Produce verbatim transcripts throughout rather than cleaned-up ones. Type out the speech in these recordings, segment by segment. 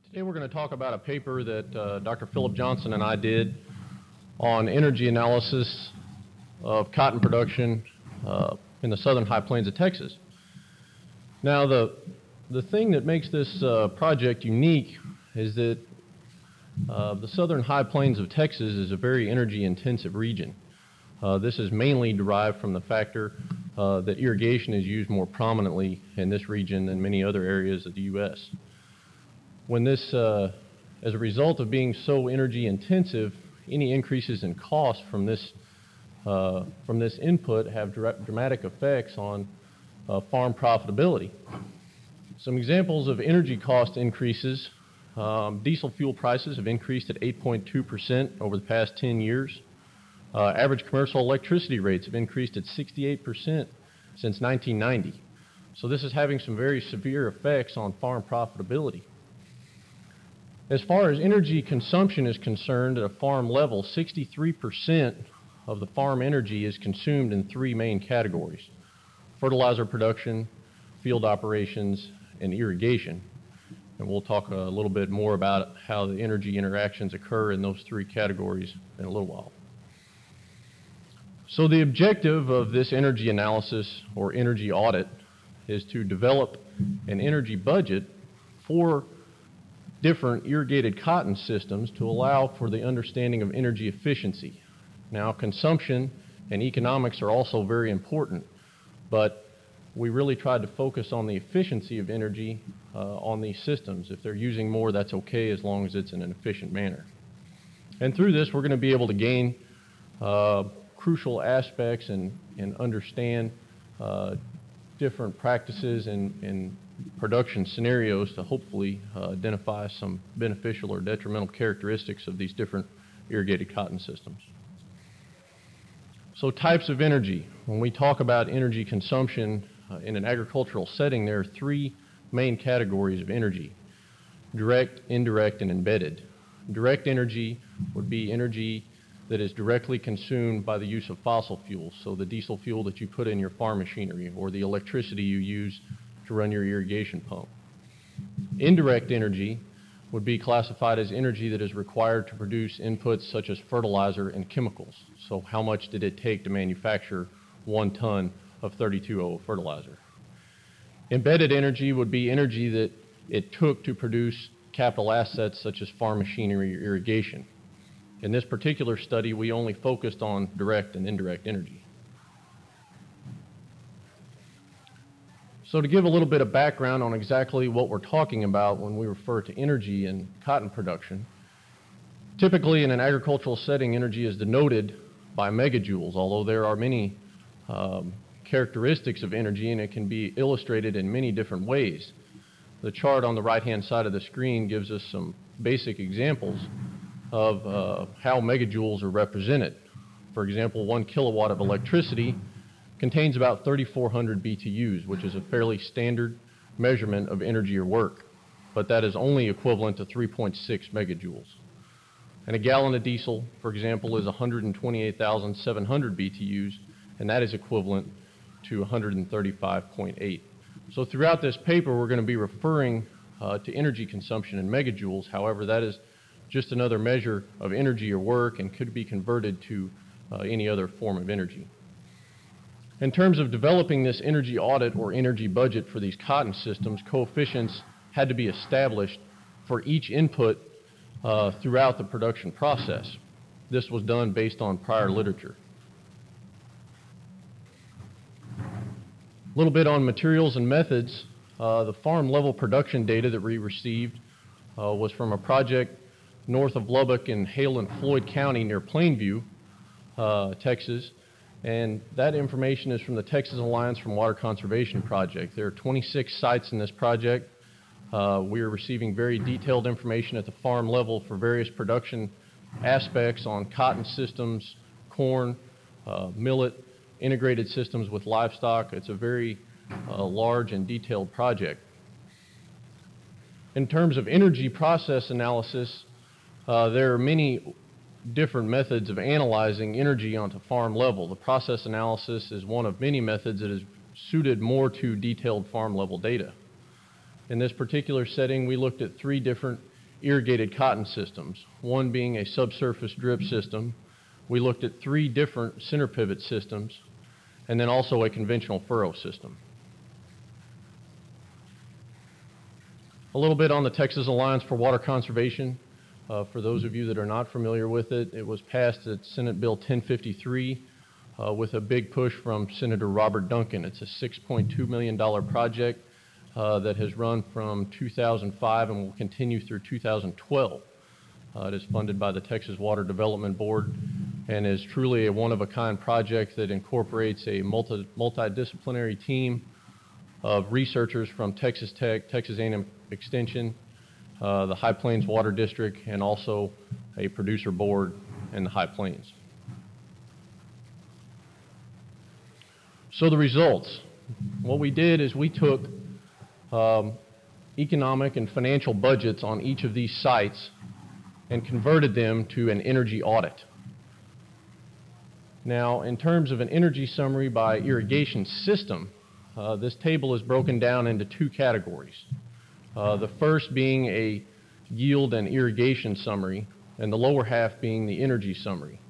Today we're going to talk about a paper that uh, Doctor Philip Johnson and I did on energy analysis of cotton production uh, in the southern high plains of Texas. Now the, the thing that makes this uh, project unique is that uh, the southern high plains of Texas is a very energy intensive region. Uh, this is mainly derived from the factor uh, that irrigation is used more prominently in this region than many other areas of the U S When this, uh, as a result of being so energy intensive, any increases in cost from this, uh, from this input have dra dramatic effects on uh, farm profitability. Some examples of energy cost increases: um, diesel fuel prices have increased at eight point two percent over the past ten years. Uh, average commercial electricity rates have increased at sixty-eight percent since nineteen ninety. So this is having some very severe effects on farm profitability. As far as energy consumption is concerned at a farm level, sixty-three percent of the farm energy is consumed in three main categories: fertilizer production, field operations, and irrigation. And we'll talk a little bit more about how the energy interactions occur in those three categories in a little while. So the objective of this energy analysis or energy audit is to develop an energy budget for different irrigated cotton systems to allow for the understanding of energy efficiency. Now, consumption and economics are also very important, but we really tried to focus on the efficiency of energy uh, on these systems. If they're using more, that's okay as long as it's in an efficient manner. And through this, we're going to be able to gain uh, crucial aspects and, and understand uh, different practices and, and production scenarios to hopefully uh, identify some beneficial or detrimental characteristics of these different irrigated cotton systems. So types of energy. When we talk about energy consumption uh, in an agricultural setting, there are three main categories of energy: direct, indirect, and embedded. Direct energy would be energy that is directly consumed by the use of fossil fuels, so the diesel fuel that you put in your farm machinery or the electricity you use to run your irrigation pump. Indirect energy would be classified as energy that is required to produce inputs such as fertilizer and chemicals. So how much did it take to manufacture one ton of thirty-two O fertilizer? Embedded energy would be energy that it took to produce capital assets such as farm machinery or irrigation. In this particular study, we only focused on direct and indirect energy. So to give a little bit of background on exactly what we're talking about when we refer to energy in cotton production, typically in an agricultural setting, energy is denoted by megajoules, although there are many um, characteristics of energy and it can be illustrated in many different ways. The chart on the right-hand side of the screen gives us some basic examples of uh, how megajoules are represented. For example, one kilowatt of electricity contains about thirty-four hundred B T Us, which is a fairly standard measurement of energy or work, but that is only equivalent to three point six megajoules. And a gallon of diesel, for example, is one hundred twenty-eight thousand seven hundred B T Us, and that is equivalent to one hundred thirty-five point eight. So throughout this paper, we're going to be referring uh, to energy consumption in megajoules. However, that is just another measure of energy or work and could be converted to uh, any other form of energy. In terms of developing this energy audit or energy budget for these cotton systems, coefficients had to be established for each input uh, throughout the production process. This was done based on prior literature. A little bit on materials and methods. Uh, the farm level production data that we received uh, was from a project north of Lubbock in Hale and Floyd County near Plainview, uh, Texas. And that information is from the Texas Alliance for Water Conservation Project. There are twenty-six sites in this project. Uh, we are receiving very detailed information at the farm level for various production aspects on cotton systems, corn, uh, millet, integrated systems with livestock. It's a very uh, large and detailed project. In terms of energy process analysis, uh, there are many different methods of analyzing energy onto farm level. The process analysis is one of many methods that is suited more to detailed farm level data. In this particular setting, we looked at three different irrigated cotton systems, one being a subsurface drip system. We looked at three different center pivot systems, and then also a conventional furrow system. A little bit on the Texas Alliance for Water Conservation. Uh, for those of you that are not familiar with it, it was passed at Senate Bill ten fifty-three uh, with a big push from Senator Robert Duncan. It's a six point two million dollar project uh, that has run from two thousand five and will continue through two thousand twelve. Uh, it is funded by the Texas Water Development Board and is truly a one-of-a-kind project that incorporates a multi multidisciplinary team of researchers from Texas Tech, Texas A and M Extension, uh, the High Plains Water District, and also a producer board in the High Plains. So the results. What we did is we took um, economic and financial budgets on each of these sites and converted them to an energy audit. Now, in terms of an energy summary by irrigation system, uh, this table is broken down into two categories. Uh, the first being a yield and irrigation summary, and the lower half being the energy summary.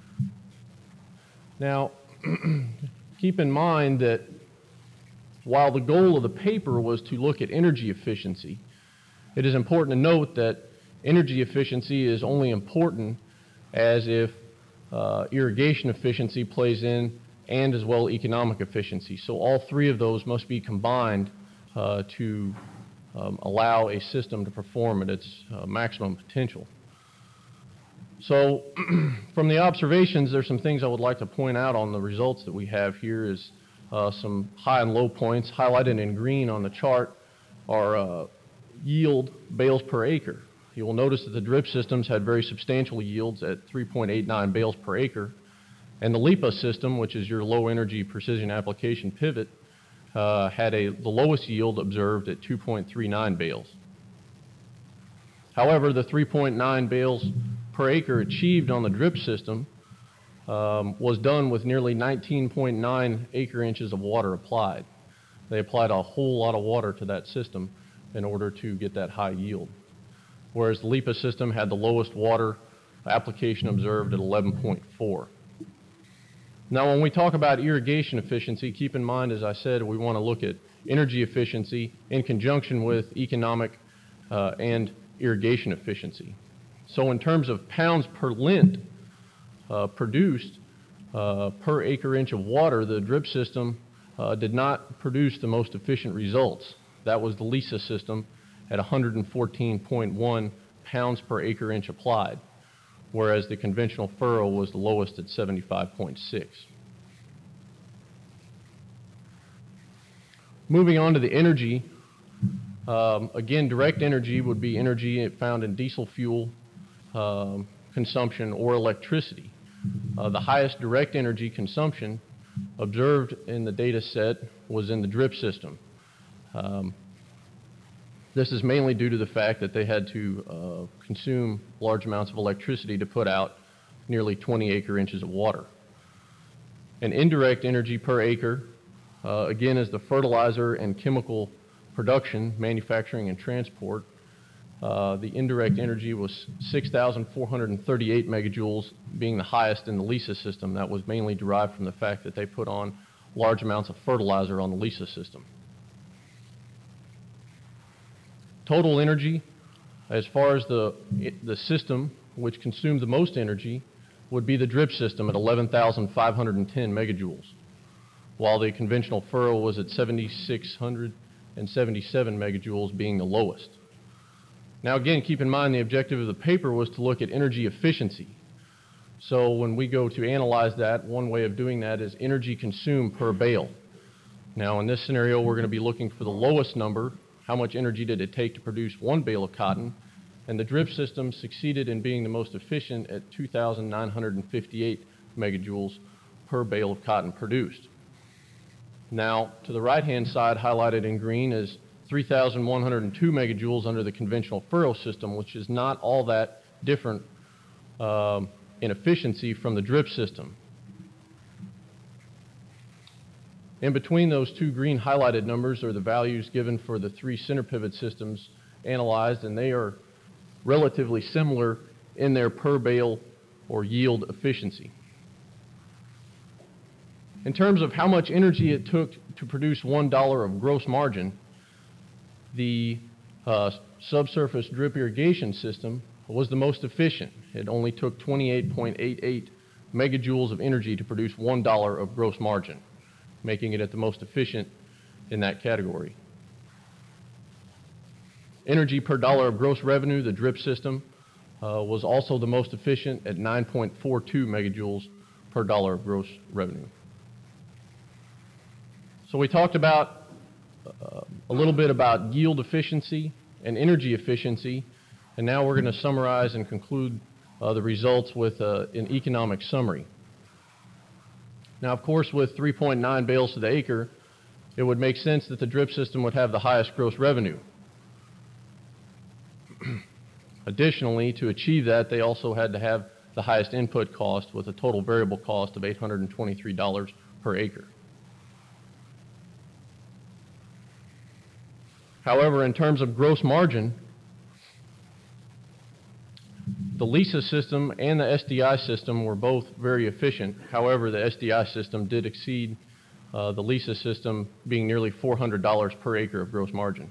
Now, keep in mind that while the goal of the paper was to look at energy efficiency, it is important to note that energy efficiency is only important as if uh, irrigation efficiency plays in, and as well economic efficiency. So all three of those must be combined uh, to um, allow a system to perform at its uh, maximum potential. So from the observations, there's some things I would like to point out on the results that we have here is uh, some high and low points. Highlighted in green on the chart are uh, yield bales per acre. You will notice that the drip systems had very substantial yields at three point eight nine bales per acre. And the LIPA system, which is your low energy precision application pivot, uh, had a, the lowest yield observed at two point three nine bales. However, the three point nine bales per acre achieved on the drip system um, was done with nearly nineteen point nine acre inches of water applied. They applied a whole lot of water to that system in order to get that high yield. Whereas the LIPA system had the lowest water application observed at eleven point four. Now, when we talk about irrigation efficiency, keep in mind, as I said, we want to look at energy efficiency in conjunction with economic uh, and irrigation efficiency. So in terms of pounds per lint uh, produced uh, per acre inch of water, the drip system uh, did not produce the most efficient results. That was the LISA system at one hundred fourteen point one pounds per acre inch applied, whereas the conventional furrow was the lowest at seventy-five point six. Moving on to the energy, um, again, direct energy would be energy found in diesel fuel um, consumption or electricity. Uh, the highest direct energy consumption observed in the data set was in the drip system. Um, This is mainly due to the fact that they had to uh, consume large amounts of electricity to put out nearly twenty acre inches of water. And indirect energy per acre, uh, again, is the fertilizer and chemical production, manufacturing, and transport. Uh, the indirect energy was six thousand four hundred thirty-eight megajoules, being the highest in the LISA system. That was mainly derived from the fact that they put on large amounts of fertilizer on the LISA system. Total energy, as far as the, the system which consumed the most energy, would be the drip system at eleven thousand five hundred ten megajoules, while the conventional furrow was at seven thousand six hundred seventy-seven megajoules, being the lowest. Now again, keep in mind the objective of the paper was to look at energy efficiency. So when we go to analyze that, one way of doing that is energy consumed per bale. Now in this scenario, we're going to be looking for the lowest number. How much energy did it take to produce one bale of cotton? And the drip system succeeded in being the most efficient at two thousand nine hundred fifty-eight megajoules per bale of cotton produced. Now, to the right-hand side, highlighted in green, is three thousand one hundred two megajoules under the conventional furrow system, which is not all that different um, in efficiency from the drip system. In between those two green highlighted numbers are the values given for the three center pivot systems analyzed, and they are relatively similar in their per bale or yield efficiency. In terms of how much energy it took to produce one dollar of gross margin, the uh, subsurface drip irrigation system was the most efficient. It only took twenty-eight point eight eight megajoules of energy to produce one dollar of gross margin, making it at the most efficient in that category. Energy per dollar of gross revenue, the drip system, uh, was also the most efficient at nine point four two megajoules per dollar of gross revenue. So we talked about uh, a little bit about yield efficiency and energy efficiency, and now we're going to summarize and conclude uh, the results with uh, an economic summary. Now, of course, with three point nine bales to the acre, it would make sense that the drip system would have the highest gross revenue. Additionally, to achieve that, they also had to have the highest input cost with a total variable cost of eight hundred twenty-three dollars per acre. However, in terms of gross margin, the LISA system and the S D I system were both very efficient. However, the S D I system did exceed uh, the LISA system, being nearly four hundred dollars per acre of gross margin.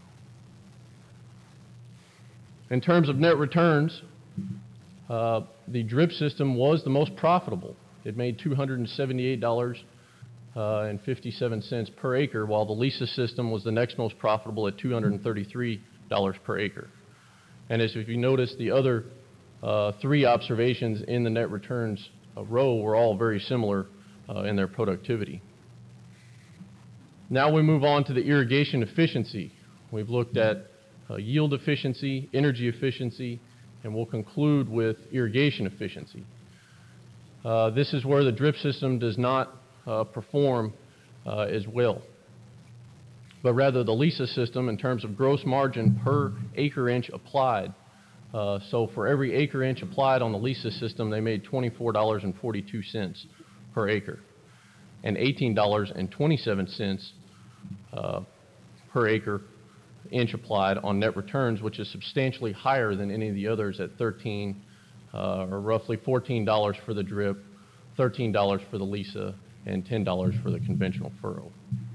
In terms of net returns, uh, the drip system was the most profitable. It made two hundred seventy-eight dollars and fifty-seven cents per acre, while the LISA system was the next most profitable at two hundred thirty-three dollars per acre. And as if you notice, the other uh, three observations in the net returns uh, row were all very similar uh, in their productivity. Now we move on to the irrigation efficiency. We've looked at uh, yield efficiency, energy efficiency, and we'll conclude with irrigation efficiency. Uh, this is where the drip system does not uh, perform uh, as well, but rather the LISA system in terms of gross margin per acre inch applied. Uh, so for every acre inch applied on the LISA system, they made twenty-four dollars and forty-two cents per acre and eighteen dollars and twenty-seven cents uh, per acre inch applied on net returns, which is substantially higher than any of the others at thirteen uh, or roughly fourteen dollars for the drip, thirteen dollars for the LISA, and ten dollars for the conventional furrow.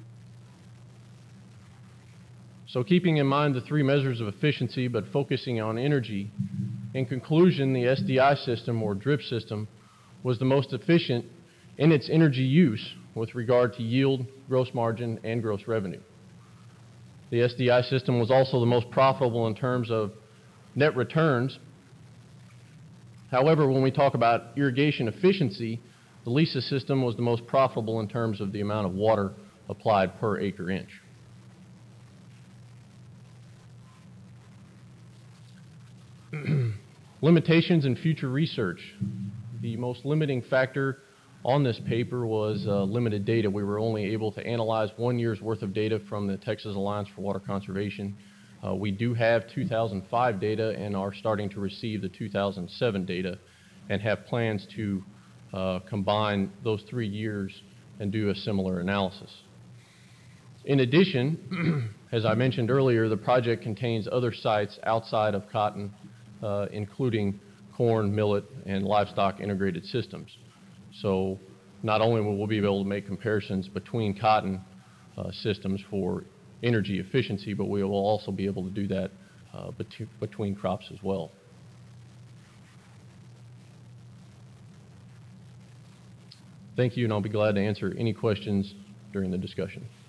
So keeping in mind the three measures of efficiency but focusing on energy, in conclusion, the S D I system or drip system was the most efficient in its energy use with regard to yield, gross margin, and gross revenue. The S D I system was also the most profitable in terms of net returns. However, when we talk about irrigation efficiency, the LISA system was the most profitable in terms of the amount of water applied per acre inch. Limitations in future research. The most limiting factor on this paper was uh, limited data. We were only able to analyze one year's worth of data from the Texas Alliance for Water Conservation. Uh, we do have two thousand five data and are starting to receive the two thousand seven data and have plans to uh, combine those three years and do a similar analysis. In addition, as I mentioned earlier, the project contains other sites outside of cotton, uh, including corn, millet, and livestock integrated systems. So not only will we be able to make comparisons between cotton uh, systems for energy efficiency, but we will also be able to do that uh, bet between crops as well. Thank you, and I'll be glad to answer any questions during the discussion.